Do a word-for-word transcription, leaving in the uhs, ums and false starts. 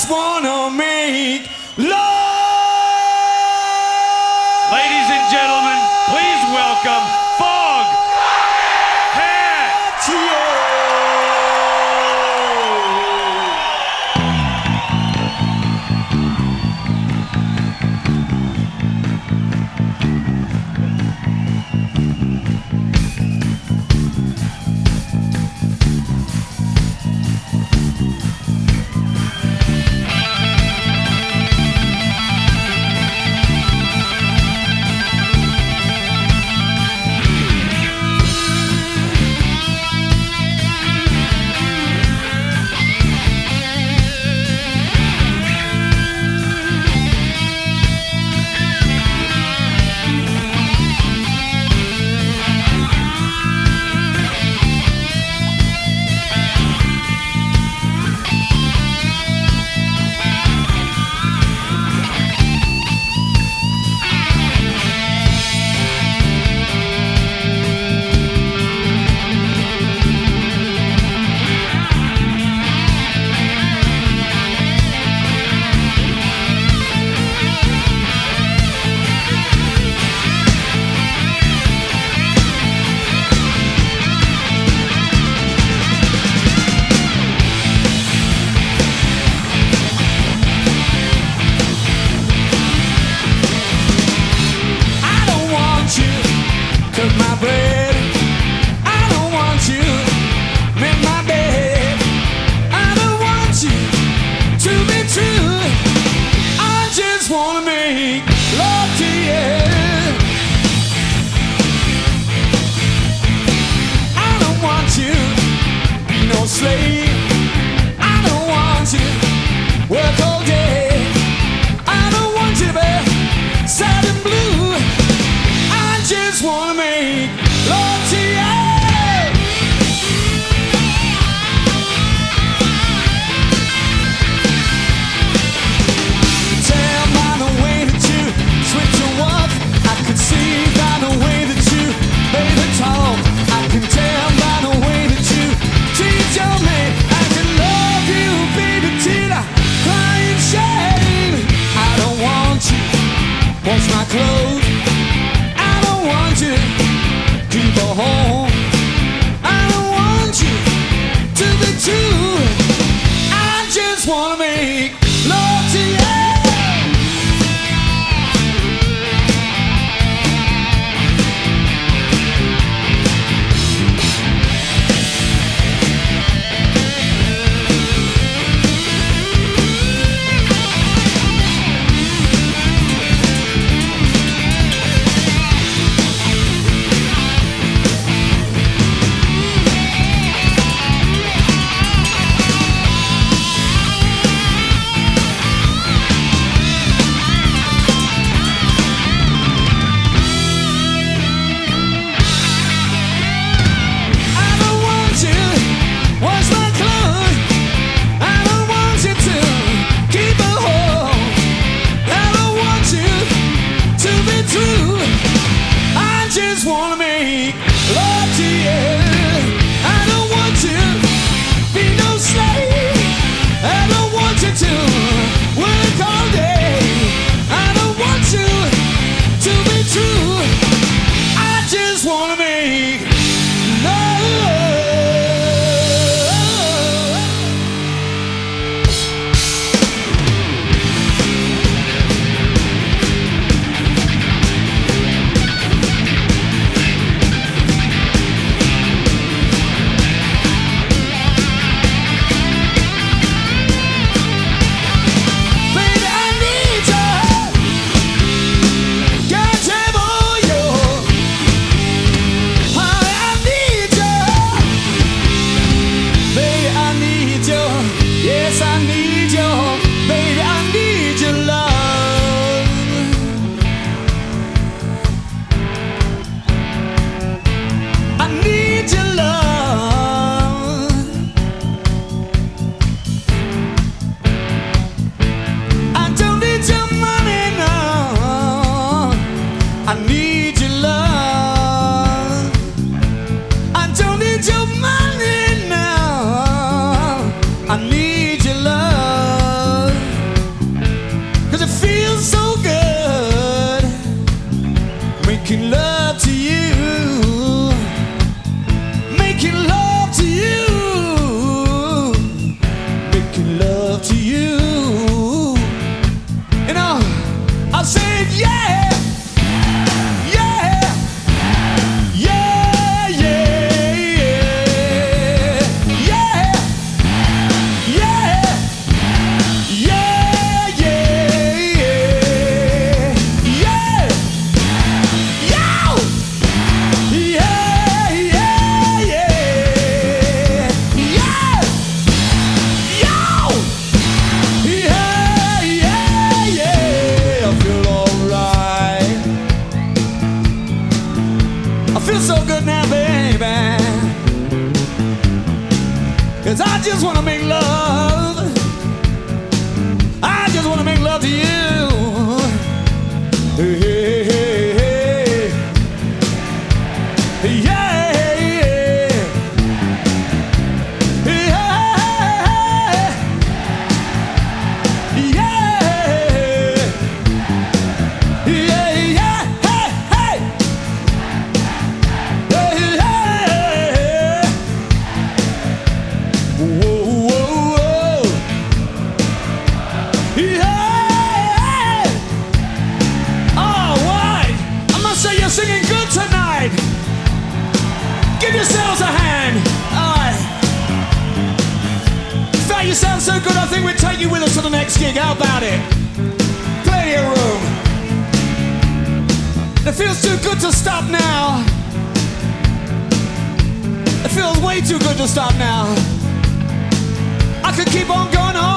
just wanna make love. Ladies and gentlemen, please welcome Fog Hat. 'cause I just wanna make love. I just wanna make love to you. Hey, hey, hey, hey. Yeah, yeah. Yeah, yeah. Yeah, yeah, hey, hey. Yeah, yeah. Whoa, whoa, whoa. Yeah. All right. I must say you're singing good tonight. Give yourselves a hand. All right. In fact, you sound so good, I think we'll take you with us to the next gig. How about it? Plenty of room. It feels too good to stop now. It feels way too good to stop now. I could keep on going on.